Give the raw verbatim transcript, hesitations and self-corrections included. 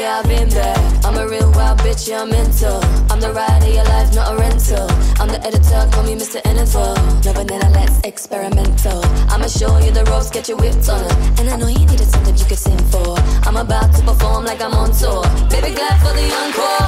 yeah, I've been there. I'm a real wild bitch, yeah, I'm mental. I'm the ride of your life, not a rental. I'm the editor, call me Mister Info. No vanilla, let's experimental. I'ma show you the ropes, get your whipped on it. And I know you needed something you could sing for. I'm about to perform like I'm on tour. Baby, glad for the encore.